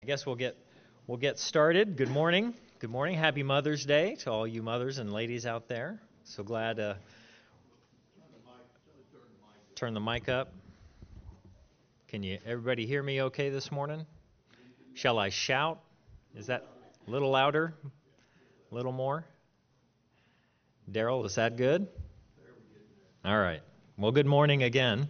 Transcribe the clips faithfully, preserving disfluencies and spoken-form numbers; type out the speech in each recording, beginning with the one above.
I guess we'll get we'll get started. Good morning. Good morning. Happy Mother's Day to all you mothers and ladies out there. So glad to turn the mic up. Can you everybody hear me okay this morning? Shall I shout? Is that a little louder? A little more? Daryl, is that good? All right. Well, good morning again.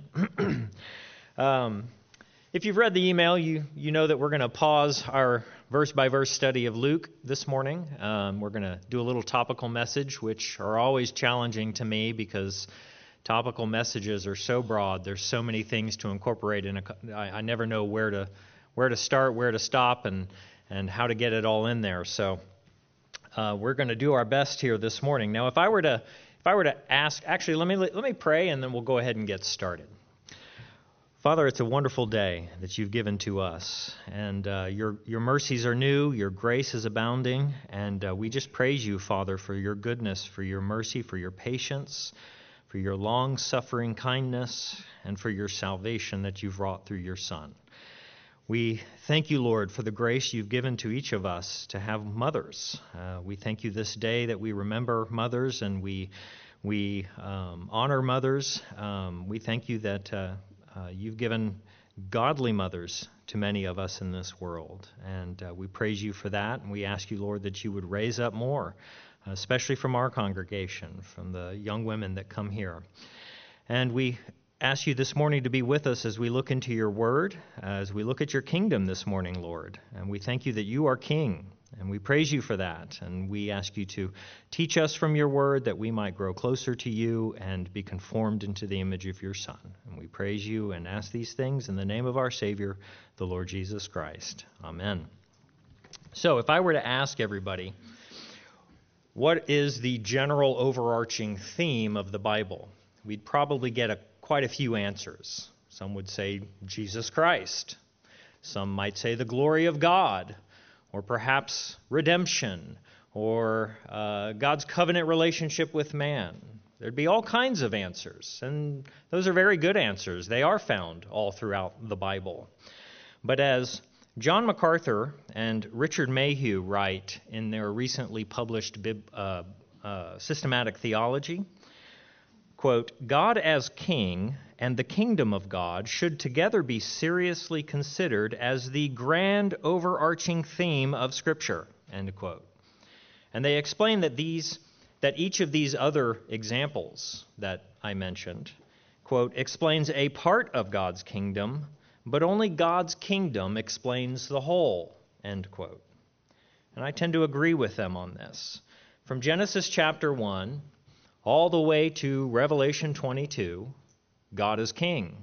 um, If you've read the email, you you know that we're going to pause our verse-by-verse study of Luke this morning. Um, we're going to do a little topical message, which are always challenging to me because topical messages are so broad. There's so many things to incorporate in a. I, I never know where to where to start, where to stop, and and how to get it all in there. So uh, we're going to do our best here this morning. Now, if I were to if I were to ask, actually, let me let me pray, and then we'll go ahead and get started. Father, it's a wonderful day that you've given to us, and uh, your your mercies are new, your grace is abounding, and uh, we just praise you, Father, for your goodness, for your mercy, for your patience, for your long-suffering kindness, and for your salvation that you've wrought through your Son. We thank you, Lord, for the grace you've given to each of us to have mothers. Uh, we thank you this day that we remember mothers, and we, we um, honor mothers. Um, we thank you that... Uh, Uh, you've given godly mothers to many of us in this world, and uh, we praise you for that, and we ask you, Lord, that you would raise up more, uh, especially from our congregation, from the young women that come here. And we ask you this morning to be with us as we look into your word, as we look at your kingdom this morning, Lord, and we thank you that you are King, and we praise you for that, and we ask you to teach us from your word that we might grow closer to you and be conformed into the image of your Son. And we praise you and ask these things in the name of our Savior, the Lord Jesus Christ. Amen. So if I were to ask everybody, what is the general overarching theme of the Bible? We'd probably get a, quite a few answers. Some would say Jesus Christ. Some might say the glory of God, or perhaps redemption, or uh, God's covenant relationship with man. There'd be all kinds of answers, and those are very good answers. They are found all throughout the Bible. But as John MacArthur and Richard Mayhew write in their recently published bib, uh, uh, Systematic Theology, quote, God as King and the kingdom of God should together be seriously considered as the grand overarching theme of Scripture, end quote. And they explain that these, that each of these other examples that I mentioned, quote, explains a part of God's kingdom, but only God's kingdom explains the whole, end quote. And I tend to agree with them on this. From Genesis chapter one all the way to Revelation twenty-two, God is King.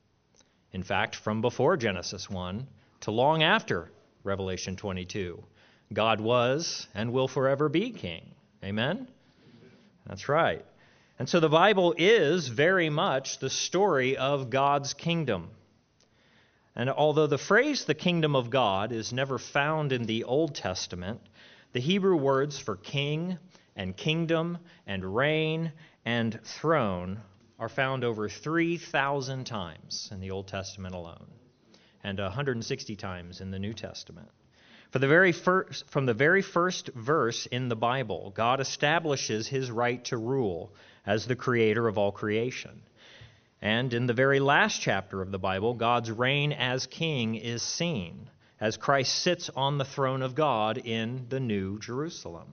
In fact, from before Genesis one to long after Revelation twenty-two, God was and will forever be King. Amen? That's right. And so the Bible is very much the story of God's kingdom. And although the phrase the kingdom of God is never found in the Old Testament, the Hebrew words for king and kingdom and reign and throne are found over three thousand times in the Old Testament alone, and one hundred sixty times in the New Testament. For the very first, from the very first verse in the Bible, God establishes his right to rule as the creator of all creation. And in the very last chapter of the Bible, God's reign as king is seen as Christ sits on the throne of God in the New Jerusalem.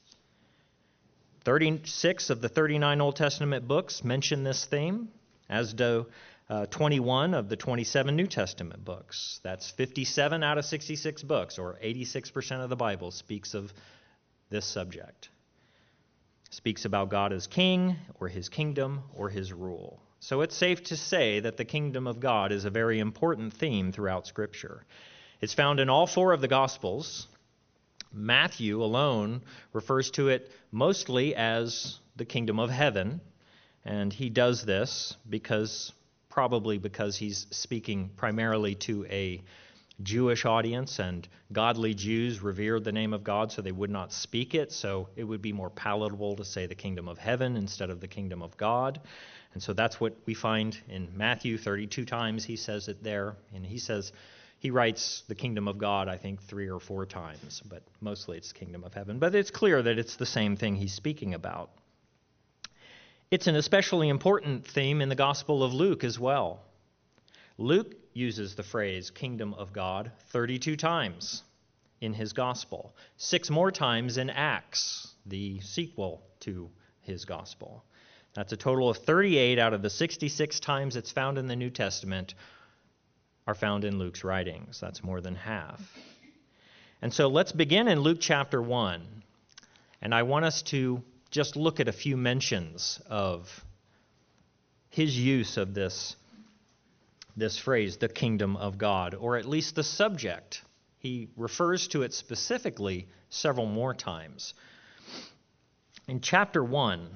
thirty-six of the thirty-nine Old Testament books mention this theme, as do uh, twenty-one of the twenty-seven New Testament books. That's fifty-seven out of sixty-six books, or eighty-six percent of the Bible speaks of this subject. Speaks about God as king, or his kingdom, or his rule. So it's safe to say that the kingdom of God is a very important theme throughout Scripture. It's found in all four of the Gospels. Matthew alone refers to it mostly as the kingdom of heaven, and he does this because, probably because he's speaking primarily to a Jewish audience, and godly Jews revered the name of God, so they would not speak it, so it would be more palatable to say the kingdom of heaven instead of the kingdom of God. And so that's what we find in Matthew. thirty-two times he says it there, and he says, He writes the kingdom of God, I think, three or four times, but mostly it's kingdom of heaven. But it's clear that it's the same thing he's speaking about. It's an especially important theme in the Gospel of Luke as well. Luke uses the phrase kingdom of God thirty-two times in his Gospel, six more times in Acts, the sequel to his Gospel. That's a total of thirty-eight out of the sixty-six times it's found in the New Testament are found in Luke's writings. That's more than half. And so let's begin in Luke chapter one. And I want us to just look at a few mentions of his use of this, this phrase, the kingdom of God, or at least the subject. He refers to it specifically several more times. In chapter one,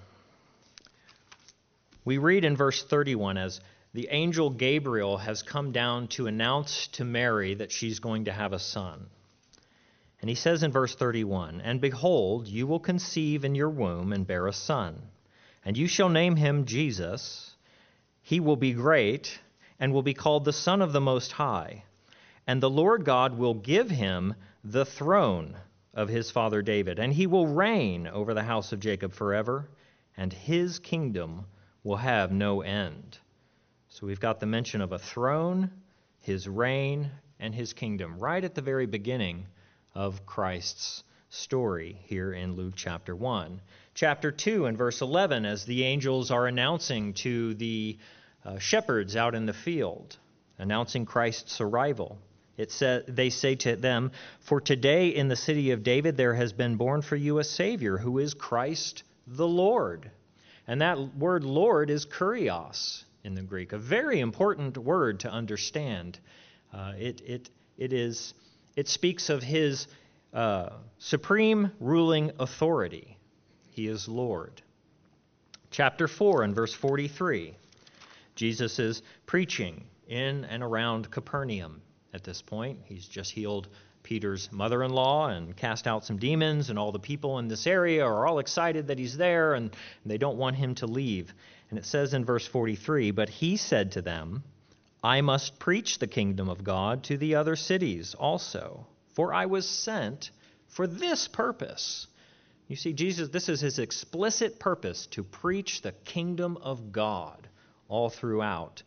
we read in verse thirty-one, as the angel Gabriel has come down to announce to Mary that she's going to have a son. And he says in verse thirty-one, "And behold, you will conceive in your womb and bear a son, and you shall name him Jesus. He will be great and will be called the Son of the Most High. And the Lord God will give him the throne of his father David, and he will reign over the house of Jacob forever, and his kingdom will have no end." So we've got the mention of a throne, his reign, and his kingdom right at the very beginning of Christ's story here in Luke chapter one. Chapter two and verse eleven, as the angels are announcing to the uh, shepherds out in the field, announcing Christ's arrival. It says, they say to them, "For today in the city of David there has been born for you a Savior, who is Christ the Lord." And that word Lord is kurios in the Greek, a very important word to understand. Uh, it it it is it speaks of his uh, supreme ruling authority. He is Lord. Chapter four and verse forty-three. Jesus is preaching in and around Capernaum at this point. He's just healed Peter's mother-in-law and cast out some demons, and all the people in this area are all excited that he's there, and they don't want him to leave. And it says in verse forty-three, "But he said to them, I must preach the kingdom of God to the other cities also, for I was sent for this purpose." You see, Jesus, this is his explicit purpose, to preach the kingdom of God all throughout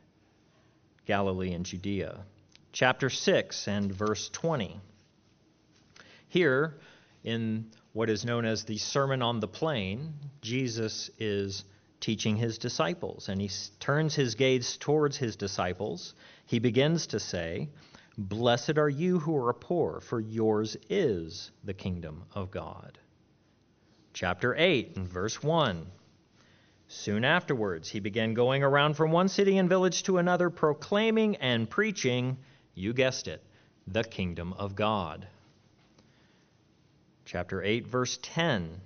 Galilee and Judea. Chapter six and verse twenty. Here, in what is known as the Sermon on the Plain, Jesus is teaching his disciples, and he turns his gaze towards his disciples. He begins to say, "Blessed are you who are poor, for yours is the kingdom of God." Chapter eight and verse one. Soon afterwards, he began going around from one city and village to another, proclaiming and preaching, you guessed it, the kingdom of God. Chapter eight, verse ten.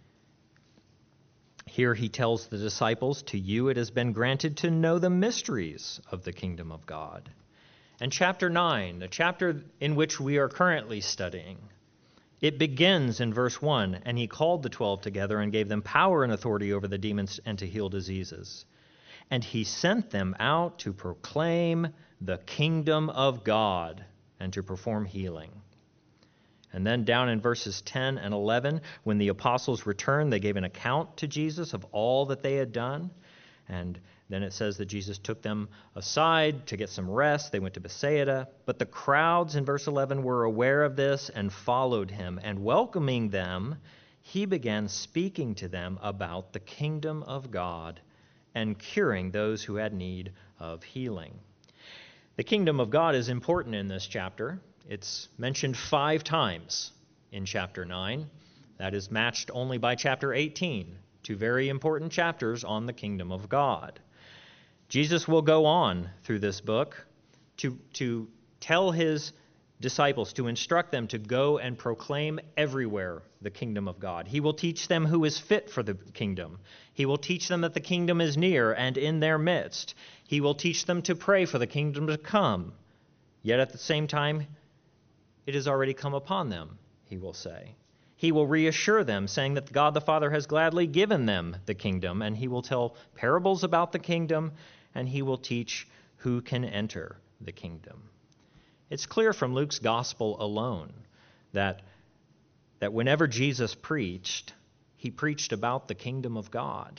Here he tells the disciples, "To you it has been granted to know the mysteries of the kingdom of God." And chapter nine, the chapter in which we are currently studying, it begins in verse one, "And he called the twelve together and gave them power and authority over the demons and to heal diseases. And he sent them out to proclaim the kingdom of God and to perform healing." And then down in verses ten and eleven, when the apostles returned, they gave an account to Jesus of all that they had done. And then it says that Jesus took them aside to get some rest. They went to Bethsaida. But the crowds, in verse eleven, were aware of this and followed him. And welcoming them, he began speaking to them about the kingdom of God and curing those who had need of healing. The kingdom of God is important in this chapter. It's mentioned five times in chapter nine. That is matched only by chapter eighteen, two very important chapters on the kingdom of God. Jesus will go on through this book to, to tell his disciples, to instruct them to go and proclaim everywhere the kingdom of God. He will teach them who is fit for the kingdom. He will teach them that the kingdom is near and in their midst. He will teach them to pray for the kingdom to come. Yet at the same time, it has already come upon them, he will say. He will reassure them, saying that God the Father has gladly given them the kingdom, and he will tell parables about the kingdom, and he will teach who can enter the kingdom. It's clear from Luke's gospel alone that, that whenever Jesus preached, he preached about the kingdom of God.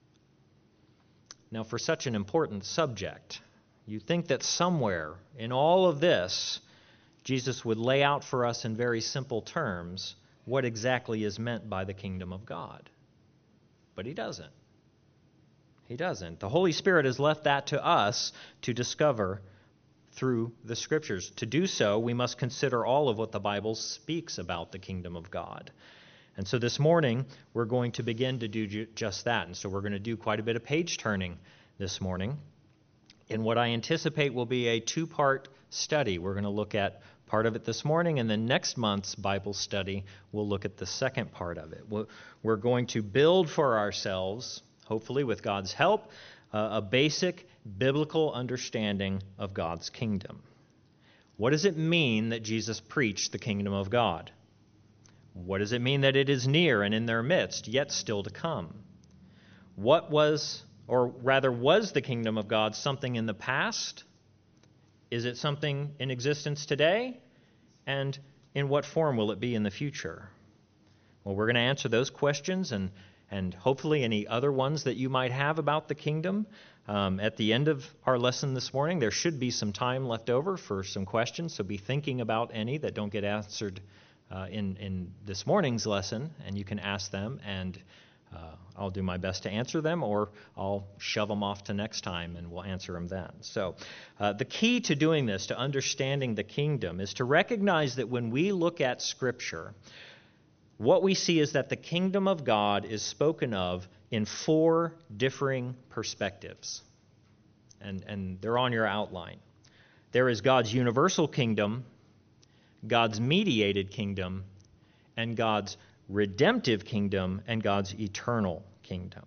Now, for such an important subject, you'd think that somewhere in all of this, Jesus would lay out for us in very simple terms what exactly is meant by the kingdom of God. But he doesn't. He doesn't. The Holy Spirit has left that to us to discover through the Scriptures. To do so, we must consider all of what the Bible speaks about the kingdom of God. And so this morning, we're going to begin to do ju- just that. And so we're going to do quite a bit of page turning this morning in what I anticipate will be a two-part study. We're going to look at part of it this morning, and then next month's Bible study, we'll look at the second part of it. We're going to build for ourselves, hopefully with God's help, uh, a basic biblical understanding of God's kingdom. What does it mean that Jesus preached the kingdom of God? What does it mean that it is near and in their midst, yet still to come? What was, or rather was the kingdom of God something in the past? Is it something in existence today? And in what form will it be in the future? Well, we're going to answer those questions and, and hopefully any other ones that you might have about the kingdom. Um, at the end of our lesson this morning, there should be some time left over for some questions, so be thinking about any that don't get answered uh, in, in this morning's lesson, and you can ask them, and uh, I'll do my best to answer them, or I'll shove them off to next time, and we'll answer them then. So uh, the key to doing this, to understanding the kingdom, is to recognize that when we look at Scripture, what we see is that the kingdom of God is spoken of in four differing perspectives. And, and they're on your outline. There is God's universal kingdom, God's mediated kingdom, and God's redemptive kingdom, and God's eternal kingdom.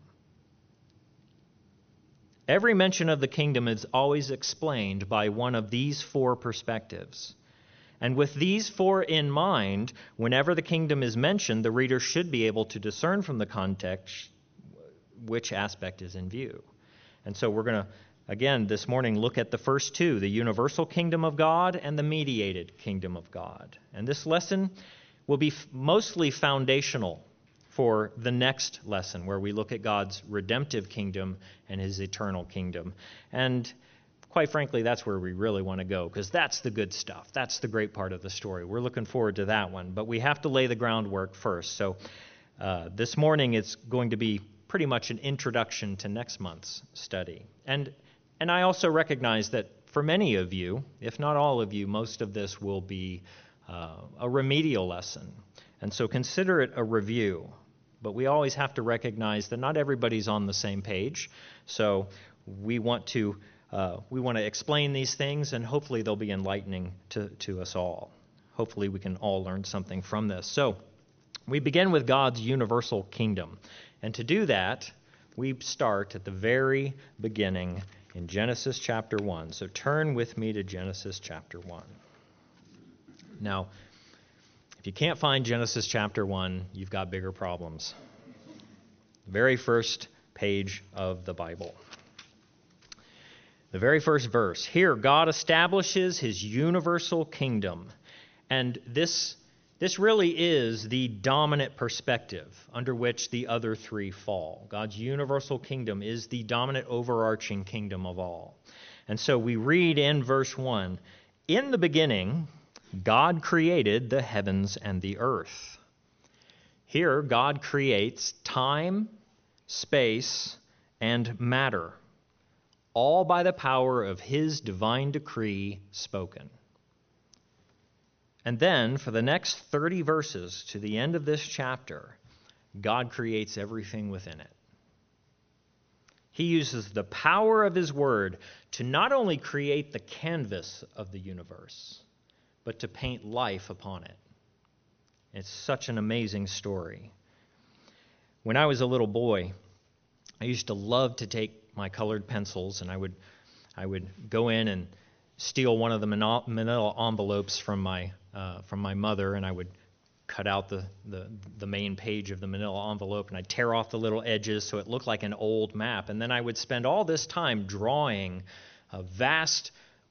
Every mention of the kingdom is always explained by one of these four perspectives. And with these four in mind, whenever the kingdom is mentioned, the reader should be able to discern from the context which aspect is in view. And so we're going to, again, this morning, look at the first two, the universal kingdom of God and the mediated kingdom of God. And this lesson will be f- mostly foundational for the next lesson, where we look at God's redemptive kingdom and his eternal kingdom. And quite frankly, that's where we really want to go, because that's the good stuff. That's the great part of the story. We're looking forward to that one. But we have to lay the groundwork first. So uh, this morning it's going to be pretty much an introduction to next month's study. And and I also recognize that for many of you, if not all of you, most of this will be uh, a remedial lesson. And so consider it a review. But we always have to recognize that not everybody's on the same page. So we want to uh, we want to explain these things, and hopefully they'll be enlightening to, to us all. Hopefully we can all learn something from this. So we begin with God's universal kingdom. And to do that, we start at the very beginning in Genesis chapter one. So turn with me to Genesis chapter one. Now, if you can't find Genesis chapter one, you've got bigger problems. The very first page of the Bible. The very first verse. Here, God establishes his universal kingdom. And this This really is the dominant perspective under which the other three fall. God's universal kingdom is the dominant overarching kingdom of all. And so we read in verse one, in the beginning, God created the heavens and the earth. Here, God creates time, space, and matter, all by the power of his divine decree spoken. And then, for the next thirty verses to the end of this chapter, God creates everything within it. He uses the power of his word to not only create the canvas of the universe, but to paint life upon it. It's such an amazing story. When I was a little boy, I used to love to take my colored pencils, and I would, I would go in and steal one of the manila envelopes from my uh, from my mother, and I would cut out the, the, the main page of the manila envelope, and I'd tear off the little edges so it looked like an old map. And then I would spend all this time drawing a vast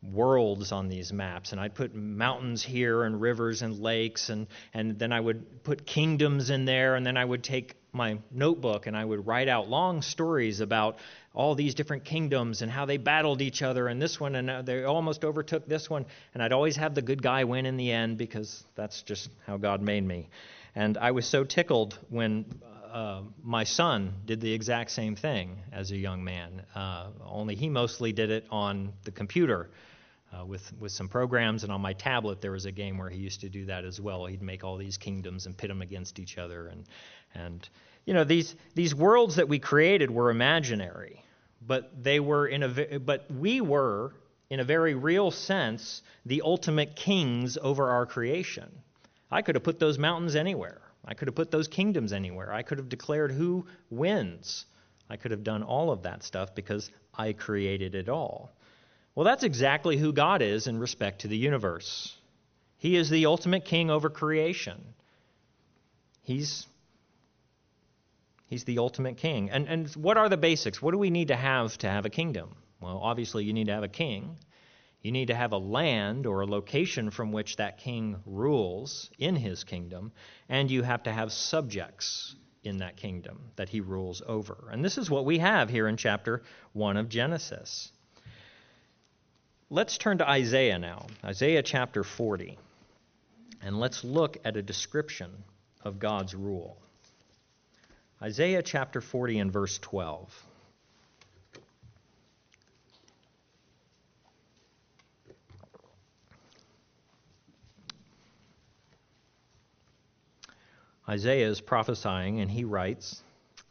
worlds on these maps, and I'd put mountains here and rivers and lakes, and, and then I would put kingdoms in there, and then I would take my notebook and I would write out long stories about all these different kingdoms and how they battled each other, and this one, and they almost overtook this one, and I'd always have the good guy win in the end because that's just how God made me. And I was so tickled when uh, my son did the exact same thing as a young man, uh, only he mostly did it on the computer uh, with, with some programs, and on my tablet there was a game where he used to do that as well. He'd make all these kingdoms and pit them against each other, and and you know, these these worlds that we created were imaginary, but they were in a but we were in a very real sense the ultimate kings over our creation. I could have put those mountains anywhere. I could have put those kingdoms anywhere. I could have declared who wins. I could have done all of that stuff because I created it all. Well, that's exactly who God is in respect to the universe. He is the ultimate king over creation. He's He's the ultimate king. And and what are the basics? What do we need to have to have a kingdom? Well, obviously you need to have a king. You need to have a land or a location from which that king rules in his kingdom, and you have to have subjects in that kingdom that he rules over. And this is what we have here in chapter one of Genesis. Let's turn to Isaiah now, Isaiah chapter forty, and let's look at a description of God's rule. Isaiah chapter forty and verse twelve. Isaiah is prophesying, and he writes,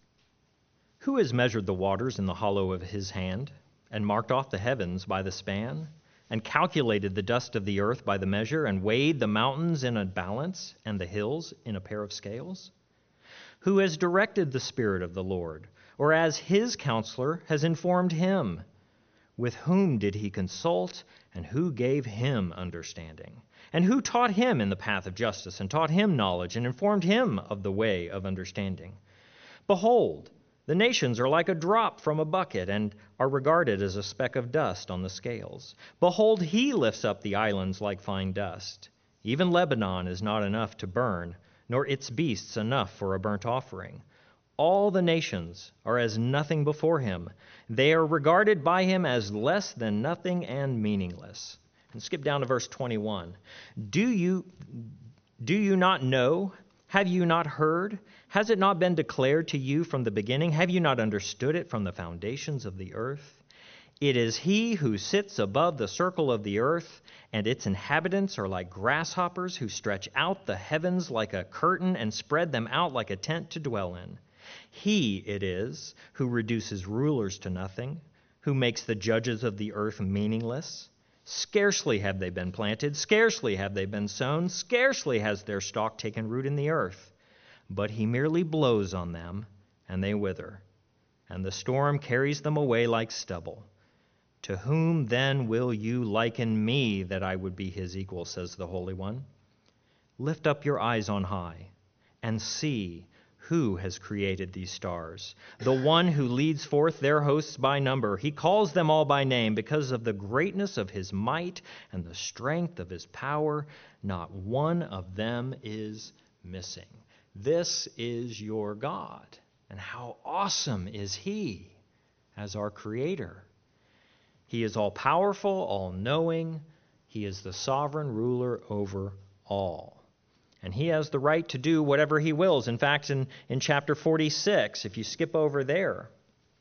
"Who has measured the waters in the hollow of his hand, and marked off the heavens by the span, and calculated the dust of the earth by the measure, and weighed the mountains in a balance, and the hills in a pair of scales? Who has directed the Spirit of the Lord, or as his counselor has informed him? With whom did he consult, and who gave him understanding? And who taught him in the path of justice, and taught him knowledge, and informed him of the way of understanding? Behold, the nations are like a drop from a bucket, and are regarded as a speck of dust on the scales. Behold, he lifts up the islands like fine dust. Even Lebanon is not enough to burn, nor its beasts enough for a burnt offering. All the nations are as nothing before him. They are regarded by him as less than nothing and meaningless." And skip down to verse twenty-one. Do you, do you not know? Have you not heard? Has it not been declared to you from the beginning? Have you not understood it from the foundations of the earth? It is he who sits above the circle of the earth, and its inhabitants are like grasshoppers who stretch out the heavens like a curtain and spread them out like a tent to dwell in. He it is who reduces rulers to nothing, who makes the judges of the earth meaningless. Scarcely have they been planted, scarcely have they been sown, scarcely has their stalk taken root in the earth. But he merely blows on them, and they wither, and the storm carries them away like stubble. To whom then will you liken me, that I would be his equal, says the Holy One? Lift up your eyes on high, and see who has created these stars, the one who leads forth their hosts by number. He calls them all by name because of the greatness of his might and the strength of his power. Not one of them is missing. This is your God, and how awesome is he as our creator. He is all-powerful, all-knowing. He is the sovereign ruler over all. And he has the right to do whatever he wills. In fact, in, in chapter forty-six, if you skip over there,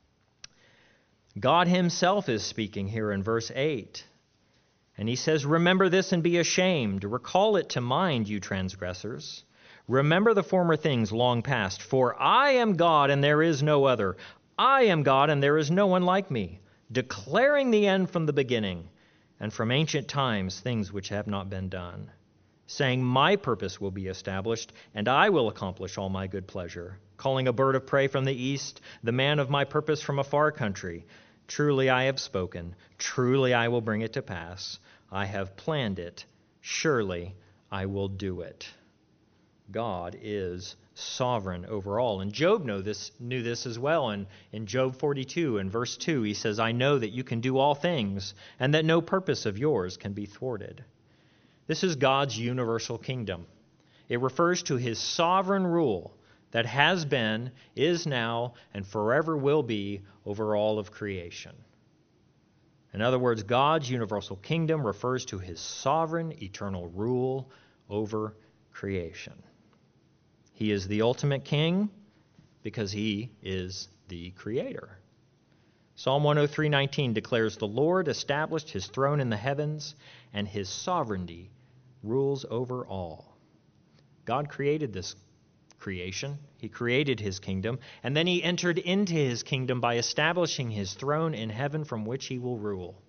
God himself is speaking here in verse eight. And he says, "Remember this and be ashamed. Recall it to mind, you transgressors. Remember the former things long past. For I am God and there is no other. I am God and there is no one like me, declaring the end from the beginning, and from ancient times things which have not been done, saying, my purpose will be established, and I will accomplish all my good pleasure, calling a bird of prey from the east, the man of my purpose from a far country. Truly I have spoken, truly I will bring it to pass. I have planned it, surely I will do it." God is sovereign over all. And Job knew this, knew this as well. And in Job forty-two, in verse two, he says, I know that you can do all things, and that no purpose of yours can be thwarted. This is God's universal kingdom. It refers to his sovereign rule that has been, is now, and forever will be over all of creation. In other words, God's universal kingdom refers to his sovereign, eternal rule over creation. He is the ultimate king because he is the creator. Psalm one oh three nineteen declares, the Lord established his throne in the heavens, and his sovereignty rules over all. God created this creation. He created his kingdom, and then he entered into his kingdom by establishing his throne in heaven from which he will rule.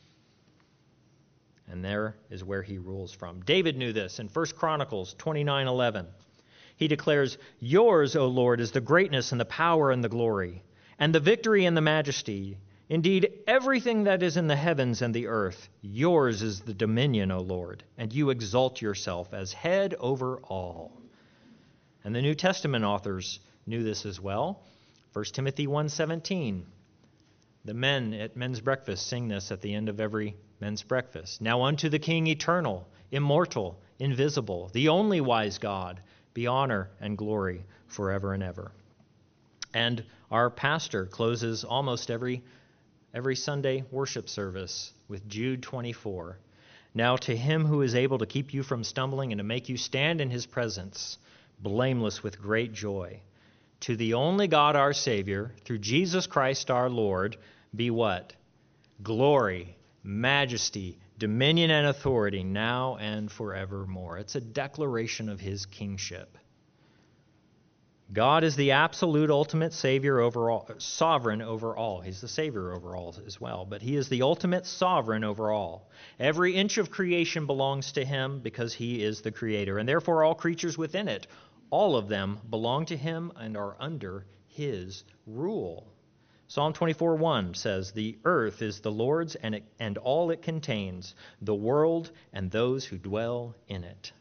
And there is where he rules from. David knew this in First Chronicles twenty-nine eleven. He declares, yours, O Lord, is the greatness and the power and the glory, and the victory and the majesty. Indeed, everything that is in the heavens and the earth, yours is the dominion, O Lord, and you exalt yourself as head over all. And the New Testament authors knew this as well. First Timothy one seventeen. The men at men's breakfast sing this at the end of every men's breakfast. Now unto the King eternal, immortal, invisible, the only wise God, be honor and glory forever and ever. And our pastor closes almost every every Sunday worship service with Jude twenty-four. Now to him who is able to keep you from stumbling and to make you stand in his presence, blameless with great joy. To the only God our Savior, through Jesus Christ our Lord, be what? Glory, majesty, dominion, and authority, now and forevermore. It's a declaration of his kingship. God is the absolute ultimate Savior over all, sovereign over all. He's the Savior over all as well, but he is the ultimate sovereign over all. Every inch of creation belongs to him because he is the creator, and therefore all creatures within it, all of them belong to him and are under his rule. Psalm twenty-four one says, the earth is the Lord's and, it, and all it contains, the world and those who dwell in it.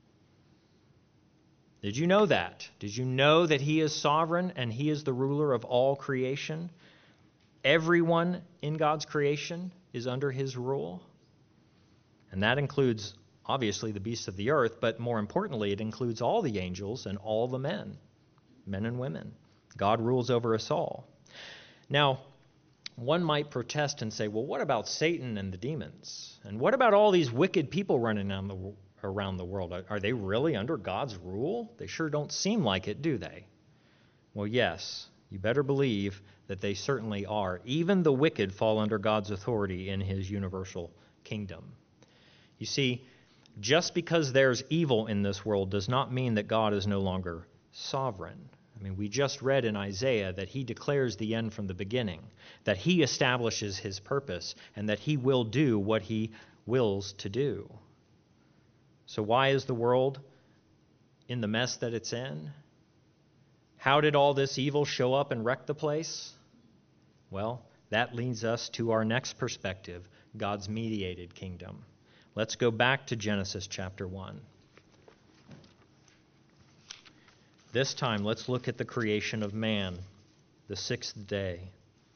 Did you know that? Did you know that he is sovereign and he is the ruler of all creation? Everyone in God's creation is under his rule. And that includes, obviously, the beasts of the earth, but more importantly, it includes all the angels and all the men, men and women. God rules over us all. Now, one might protest and say, well, what about Satan and the demons? And what about all these wicked people running around the, around the world? Are they really under God's rule? They sure don't seem like it, do they? Well, yes, you better believe that they certainly are. Even the wicked fall under God's authority in his universal kingdom. You see, just because there's evil in this world does not mean that God is no longer sovereign. I mean, we just read in Isaiah that he declares the end from the beginning, that he establishes his purpose, and that he will do what he wills to do. So why is the world in the mess that it's in? How did all this evil show up and wreck the place? Well, that leads us to our next perspective, God's mediated kingdom. Let's go back to Genesis chapter one. This time, let's look at the creation of man, the sixth day.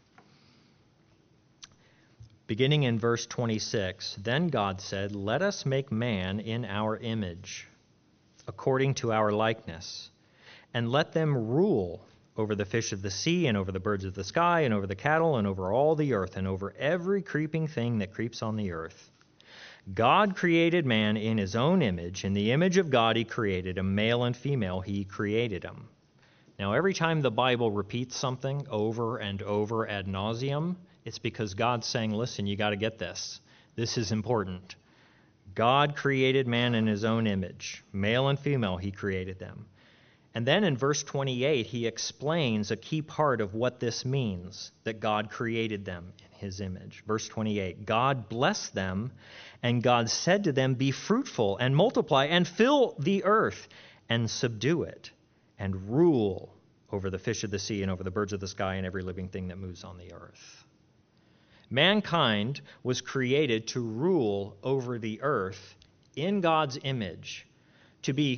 Beginning in verse twenty-six, then God said, let us make man in our image, according to our likeness, and let them rule over the fish of the sea, and over the birds of the sky, and over the cattle, and over all the earth, and over every creeping thing that creeps on the earth. God created man in his own image. In the image of God he created him, male and female he created him. Now, every time the Bible repeats something over and over ad nauseum, it's because God's saying, listen, you got to get this. This is important. God created man in his own image. Male and female he created them. And then in verse twenty-eight, he explains a key part of what this means, that God created them in his image. Verse twenty-eight, God blessed them, and God said to them, be fruitful and multiply and fill the earth and subdue it and rule over the fish of the sea and over the birds of the sky and every living thing that moves on the earth. Mankind was created to rule over the earth in God's image, to be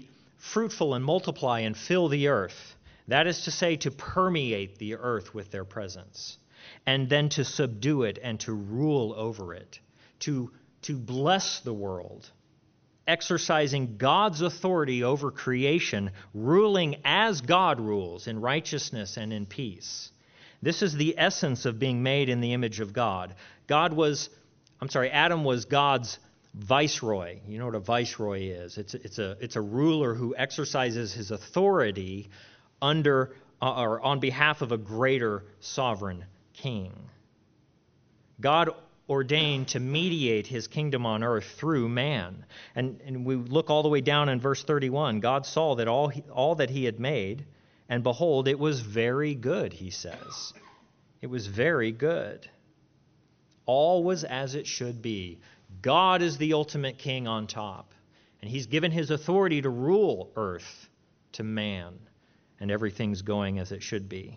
fruitful and multiply and fill the earth. That is to say, to permeate the earth with their presence, and then to subdue it and to rule over it, to, to bless the world, exercising God's authority over creation, ruling as God rules in righteousness and in peace. This is the essence of being made in the image of God. God was, I'm sorry, Adam was God's viceroy. You know what a viceroy is? It's, it's, a, it's a ruler who exercises his authority under uh, or on behalf of a greater sovereign king. God ordained to mediate his kingdom on earth through man. And, and we look all the way down in verse thirty-one. God saw that all, he, all that he had made, and behold, it was very good, he says. It was very good. All was as it should be. God is the ultimate king on top, and he's given his authority to rule earth to man, and everything's going as it should be.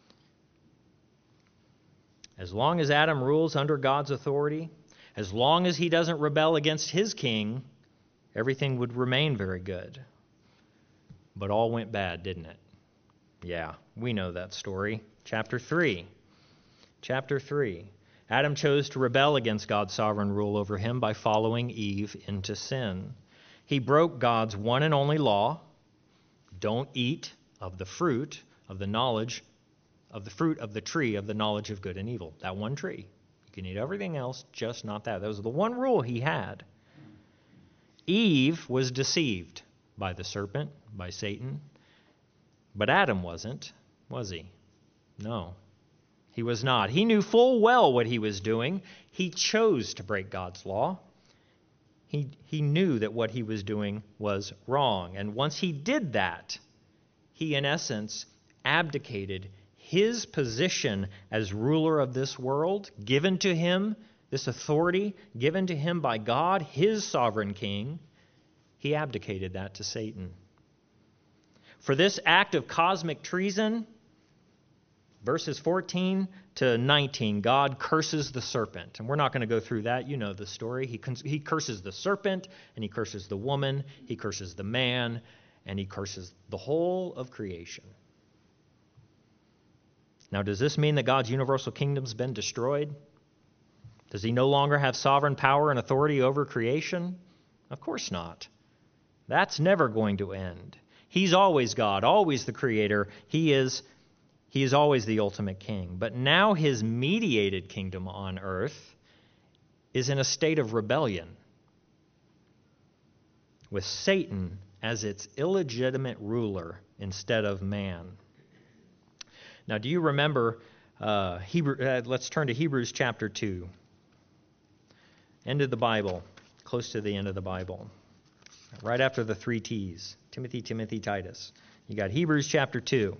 As long as Adam rules under God's authority, as long as he doesn't rebel against his king, everything would remain very good. But all went bad, didn't it? Yeah, we know that story. Chapter three. Chapter three. Adam chose to rebel against God's sovereign rule over him by following Eve into sin. He broke God's one and only law: don't eat of the fruit of the knowledge of the fruit of the tree of the knowledge of good and evil. That one tree. You can eat everything else, just not that. That was the one rule he had. Eve was deceived by the serpent, by Satan. But Adam wasn't, was he? No, he was not. He knew full well what he was doing. He chose to break God's law. He, he knew that what he was doing was wrong. And once he did that, he, in essence, abdicated his position as ruler of this world, given to him, this authority given to him by God, his sovereign king. He abdicated that to Satan. For this act of cosmic treason, verses fourteen to nineteen, God curses the serpent. And we're not going to go through that. You know the story. He, he curses the serpent, and he curses the woman, he curses the man, and he curses the whole of creation. Now, does this mean that God's universal kingdom's been destroyed? Does he no longer have sovereign power and authority over creation? Of course not. That's never going to end. He's always God, always the creator. He is, he is always the ultimate king. But now his mediated kingdom on earth is in a state of rebellion, with Satan as its illegitimate ruler instead of man. Now, do you remember, uh, Hebrew, uh, let's turn to Hebrews chapter two. End of the Bible, close to the end of the Bible. Right after the three T's, Timothy, Timothy, Titus. You got Hebrews chapter two.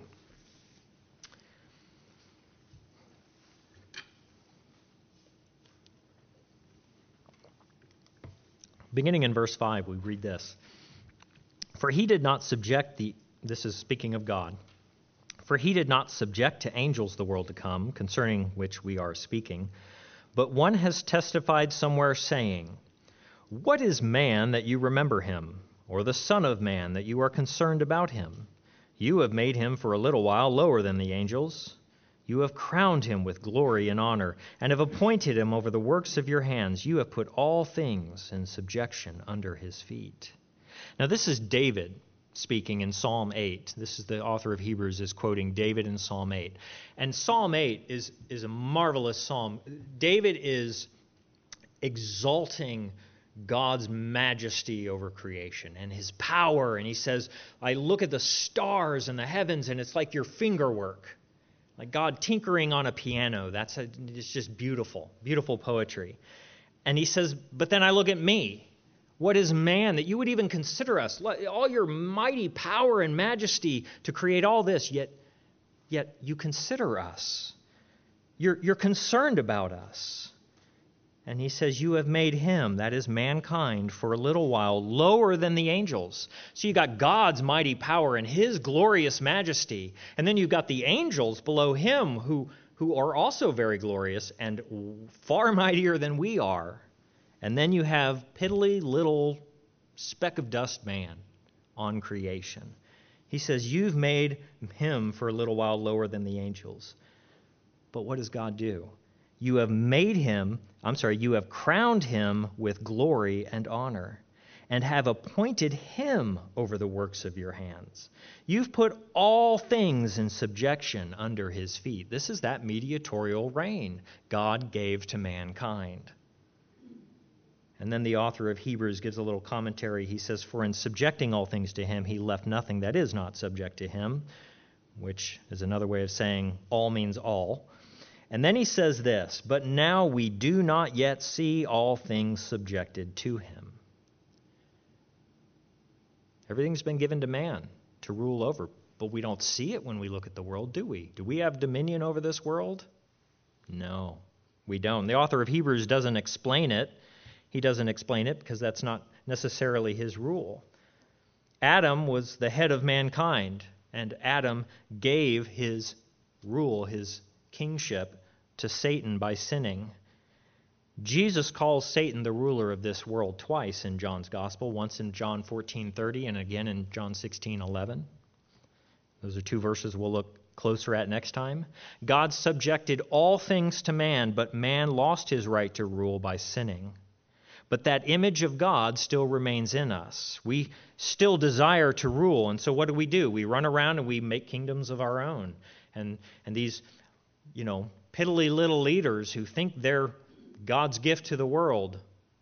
Beginning in verse five, we read this. For he did not subject the, this is speaking of God, for he did not subject to angels the world to come, concerning which we are speaking, but one has testified somewhere, saying, what is man that you remember him, or the son of man that you are concerned about him? You have made him for a little while lower than the angels. You have crowned him with glory and honor, and have appointed him over the works of your hands. You have put all things in subjection under his feet. Now this is David speaking in Psalm eight. This is the author of Hebrews is quoting David in Psalm eight. And Psalm eight is, is a marvelous psalm. David is exalting God's majesty over creation and his power. And he says, I look at the stars and the heavens, and it's like your fingerwork. Like God tinkering on a piano. That's a, it's just beautiful, beautiful poetry. And he says, but then I look at me. What is man that you would even consider us? All your mighty power and majesty to create all this, yet, yet you consider us. You're, you're concerned about us. And he says, you have made him, that is mankind, for a little while lower than the angels. So you got God's mighty power and his glorious majesty. And then you've got the angels below him who, who are also very glorious and far mightier than we are. And then you have piddly little speck of dust man on creation. He says, you've made him for a little while lower than the angels. But what does God do? You have made him, I'm sorry, you have crowned him with glory and honor, and have appointed him over the works of your hands. You've put all things in subjection under his feet. This is that mediatorial reign God gave to mankind. And then the author of Hebrews gives a little commentary. He says, for in subjecting all things to him, he left nothing that is not subject to him, which is another way of saying all means all. And then he says this, but now we do not yet see all things subjected to him. Everything's been given to man to rule over, but we don't see it when we look at the world, do we? Do we have dominion over this world? No, we don't. The author of Hebrews doesn't explain it. He doesn't explain it because that's not necessarily his rule. Adam was the head of mankind, and Adam gave his rule, his kingship, to Satan by sinning. Jesus calls Satan the ruler of this world twice in John's gospel, once in John fourteen thirty and again in John sixteen eleven. Those are two verses we'll look closer at next time. God subjected all things to man, but man lost his right to rule by sinning. But that image of God still remains in us. We still desire to rule, and so what do we do? We run around and we make kingdoms of our own. And and these, you know, piddly little leaders who think they're God's gift to the world,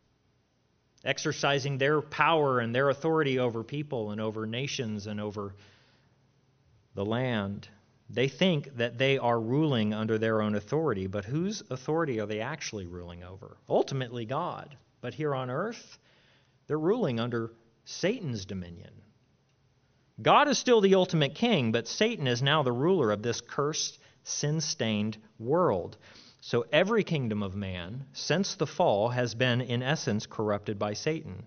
exercising their power and their authority over people and over nations and over the land. They think that they are ruling under their own authority, but whose authority are they actually ruling over? Ultimately, God. But here on earth, they're ruling under Satan's dominion. God is still the ultimate king, but Satan is now the ruler of this cursed, sin-stained world. So every kingdom of man, since the fall, has been, in essence, corrupted by Satan.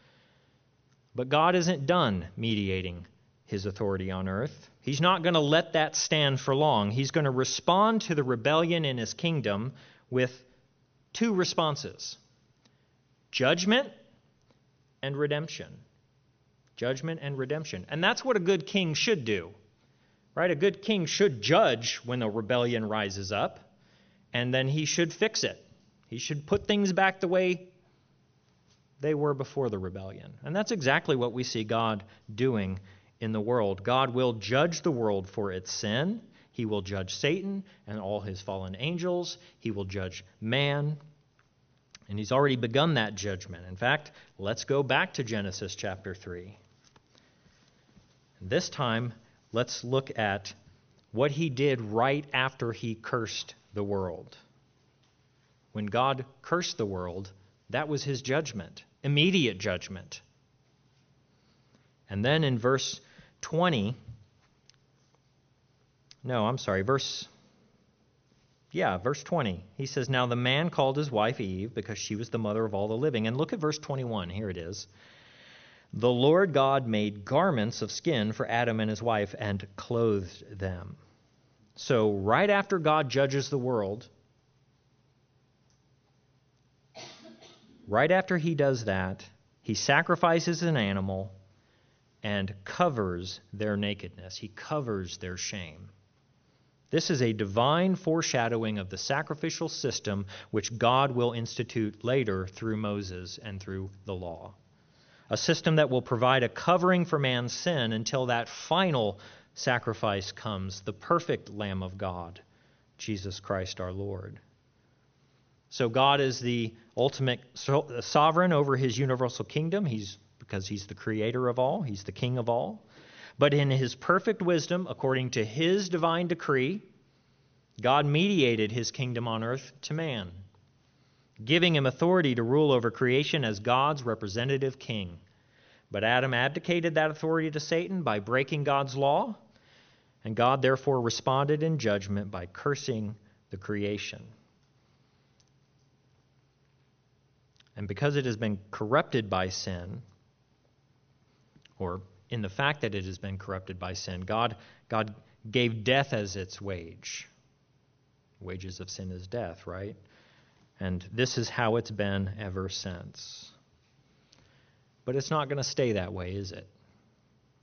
But God isn't done mediating his authority on earth. He's not going to let that stand for long. He's going to respond to the rebellion in his kingdom with two responses: judgment and redemption. Judgment and redemption. And that's what a good king should do. Right? A good king should judge when a rebellion rises up, and then he should fix it. He should put things back the way they were before the rebellion. And that's exactly what we see God doing in the world. God will judge the world for its sin. He will judge Satan and all his fallen angels. He will judge man. And he's already begun that judgment. In fact, let's go back to Genesis chapter three. This time, let's look at what he did right after he cursed the world. When God cursed the world, that was his judgment, immediate judgment. And then in verse twenty, no, I'm sorry, verse, yeah, verse twenty, he says, now the man called his wife Eve because she was the mother of all the living. And look at verse twenty-one, here it is. The Lord God made garments of skin for Adam and his wife and clothed them. So right after God judges the world, right after he does that, he sacrifices an animal and covers their nakedness. He covers their shame. This is a divine foreshadowing of the sacrificial system which God will institute later through Moses and through the law. A system that will provide a covering for man's sin until that final sacrifice comes, the perfect Lamb of God, Jesus Christ our Lord. So God is the ultimate sovereign over his universal kingdom. He's because he's the creator of all. He's the king of all. But in his perfect wisdom, according to his divine decree, God mediated his kingdom on earth to man, giving him authority to rule over creation as God's representative king. But Adam abdicated that authority to Satan by breaking God's law, and God therefore responded in judgment by cursing the creation. And because it has been corrupted by sin, or in the fact that it has been corrupted by sin, God, God gave death as its wage. Wages of sin is death, right? And this is how it's been ever since. But it's not going to stay that way, is it?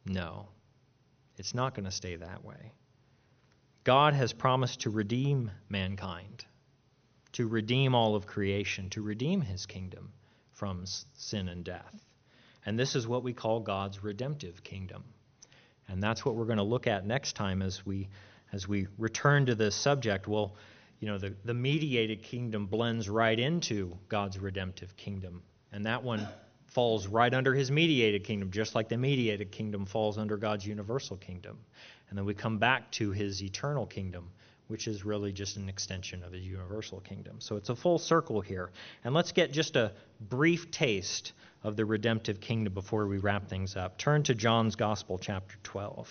No, it's not going to stay that way. God has promised to redeem mankind, to redeem all of creation, to redeem his kingdom from sin and death. And this is what we call God's redemptive kingdom. And that's what we're going to look at next time as we as we return to this subject. Well, you know, the, the mediated kingdom blends right into God's redemptive kingdom. And that one falls right under his mediated kingdom, just like the mediated kingdom falls under God's universal kingdom. And then we come back to his eternal kingdom, which is really just an extension of his universal kingdom. So it's a full circle here. And let's get just a brief taste of the redemptive kingdom before we wrap things up. Turn to John's Gospel, chapter twelve.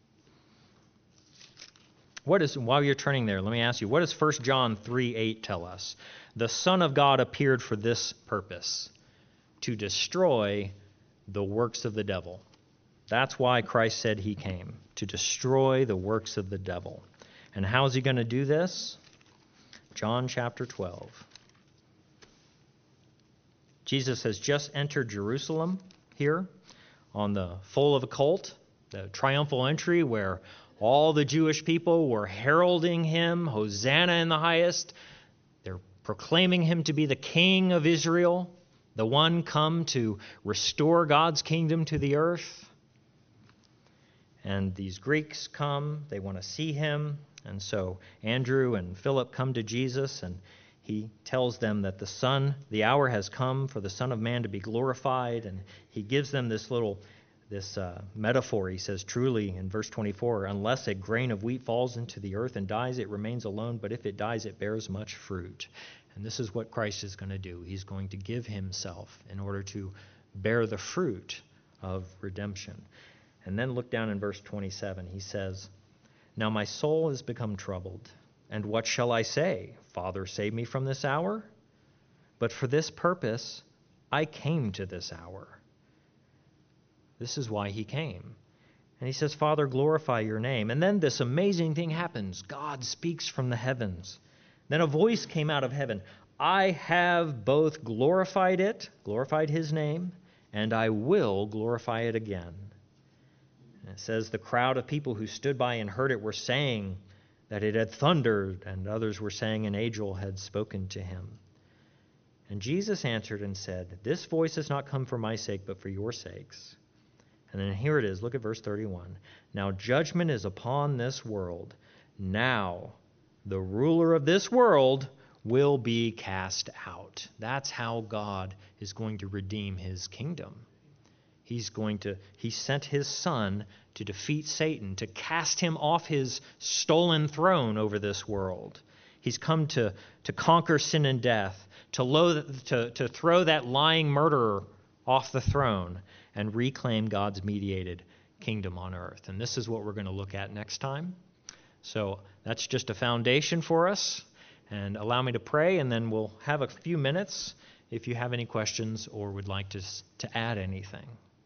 What is, while you're turning there, let me ask you, what does First John three eight tell us? The Son of God appeared for this purpose, to destroy the works of the devil. That's why Christ said he came, to destroy the works of the devil. And how is he going to do this? John chapter twelve. Jesus has just entered Jerusalem here on the foal of a colt, the triumphal entry where all the Jewish people were heralding him, Hosanna in the highest. They're proclaiming him to be the King of Israel, the one come to restore God's kingdom to the earth. And these Greeks come, they want to see him. And so Andrew and Philip come to Jesus, and he tells them that the Son, the hour has come for the Son of Man to be glorified. And he gives them this little this uh, metaphor. He says, truly, in verse twenty-four, unless a grain of wheat falls into the earth and dies, it remains alone. But if it dies, it bears much fruit. And this is what Christ is going to do. He's going to give himself in order to bear the fruit of redemption. And then look down in verse twenty-seven. He says, now my soul has become troubled. And what shall I say? Father, save me from this hour? But for this purpose I came to this hour. This is why he came. And he says, Father, glorify your name. And then this amazing thing happens. God speaks from the heavens. Then a voice came out of heaven. I have both glorified it, glorified his name, and I will glorify it again. And it says the crowd of people who stood by and heard it were saying that it had thundered, and others were saying an angel had spoken to him. And Jesus answered and said, this voice has not come for my sake, but for your sakes. And then here it is. Look at verse thirty-one. Now judgment is upon this world. Now the ruler of this world will be cast out. That's how God is going to redeem his kingdom. He's going to, he sent his Son to defeat Satan, to cast him off his stolen throne over this world. He's come to, to conquer sin and death, to, low, to, to throw that lying murderer off the throne and reclaim God's mediated kingdom on earth. And this is what we're going to look at next time. So that's just a foundation for us. And allow me to pray, and then we'll have a few minutes if you have any questions or would like to, to add anything.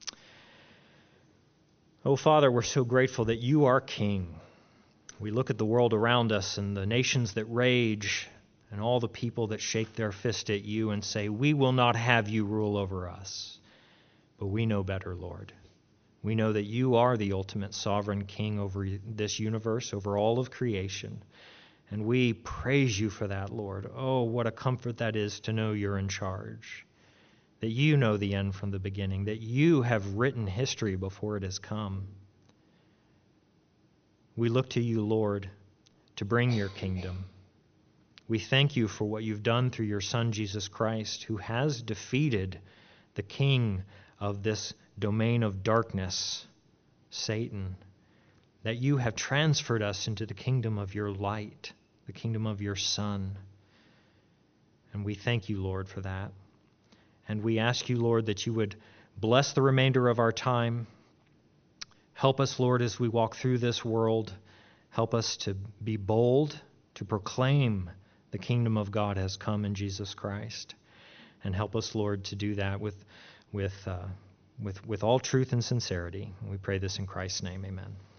Oh, Father, we're so grateful that you are King. We look at the world around us and the nations that rage and all the people that shake their fist at you and say, we will not have you rule over us. But we know better, Lord. We know that you are the ultimate sovereign King over this universe, over all of creation. And we praise you for that, Lord. Oh, what a comfort that is to know you're in charge. That you know the end from the beginning. That you have written history before it has come. We look to you, Lord, to bring your kingdom. We thank you for what you've done through your Son, Jesus Christ, who has defeated the king of this domain of darkness, Satan, that you have transferred us into the kingdom of your light, the kingdom of your Son. And we thank you, Lord, for that. And we ask you, Lord, that you would bless the remainder of our time. Help us, Lord, as we walk through this world. Help us to be bold, to proclaim the kingdom of God has come in Jesus Christ. And help us, Lord, to do that with with, uh, with, with all truth and sincerity. We pray this in Christ's name. Amen.